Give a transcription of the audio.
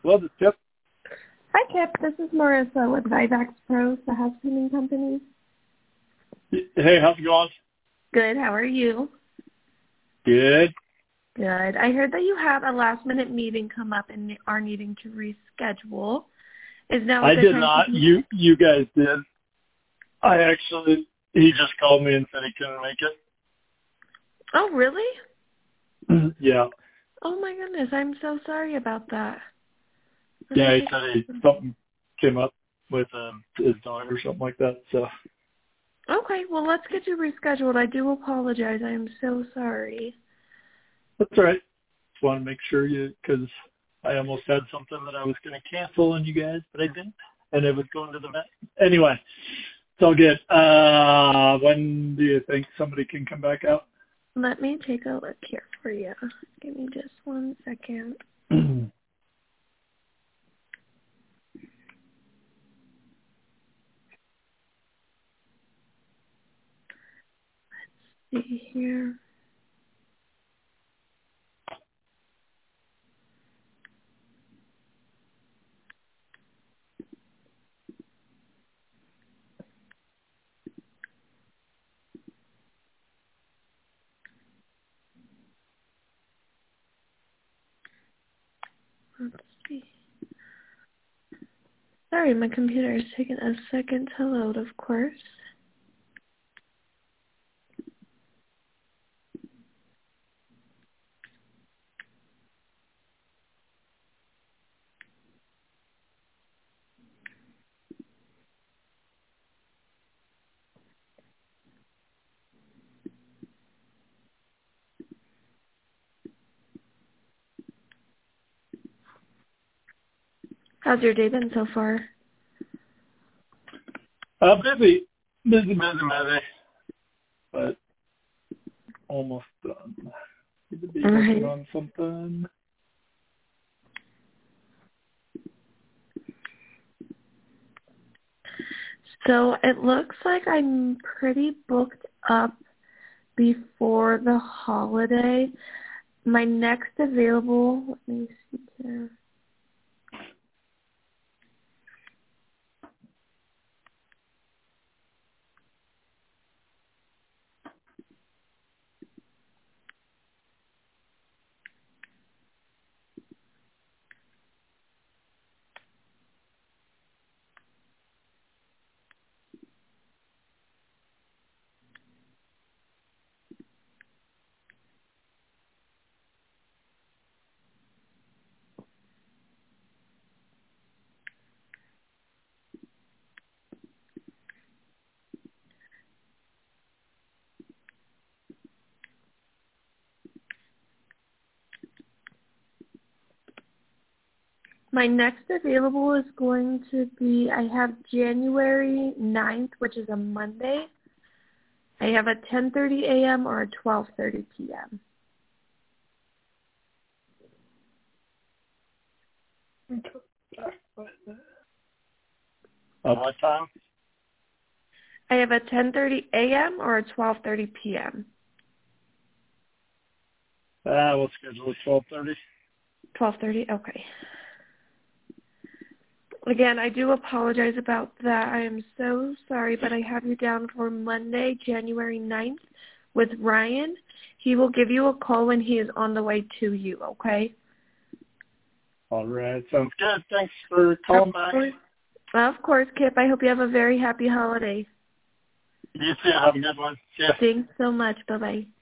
Hello, this is Kip. Hi, Kip. This is Marissa with Vivax Pros, the house cleaning company. Hey, how's it going? Good. How are you? Good. Good. I heard that you had a last-minute meeting come up and are needing to reschedule. Is now a I good did time not. to... You guys did. He just called me and said he couldn't make it. Oh, really? Yeah. Oh, my goodness. I'm so sorry about that. Yeah, he said something came up with his dog or something like that. So. Okay. Well, let's get you rescheduled. I do apologize. I am so sorry. That's all right. Just want to make sure because I almost had something that I was going to cancel on you guys, but I didn't. And it was going to the vet. Anyway, it's all good. When do you think somebody can come back out? Let me take a look here for you. Give me just 1 second. See here. Let's see. Sorry, my computer is taking a second to load, of course. How's your day been so far? Busy, but almost done. Need to be working on something. So it looks like I'm pretty booked up before the holiday. My next available, let me see here. My next available is going to be, I have January 9th, which is a Monday. I have a 10:30 a.m. or a 12:30 p.m. What time? I have a 10:30 a.m. or a 12:30 p.m. We'll schedule it 12:30. 12:30? Okay. Again, I do apologize about that. I am so sorry, but I have you down for Monday, January 9th with Ryan. He will give you a call when he is on the way to you, okay? All right. Sounds good. Thanks for calling back. Of course, Kip. I hope you have a very happy holiday. You too. Have a good one. Yeah. Thanks so much. Bye-bye.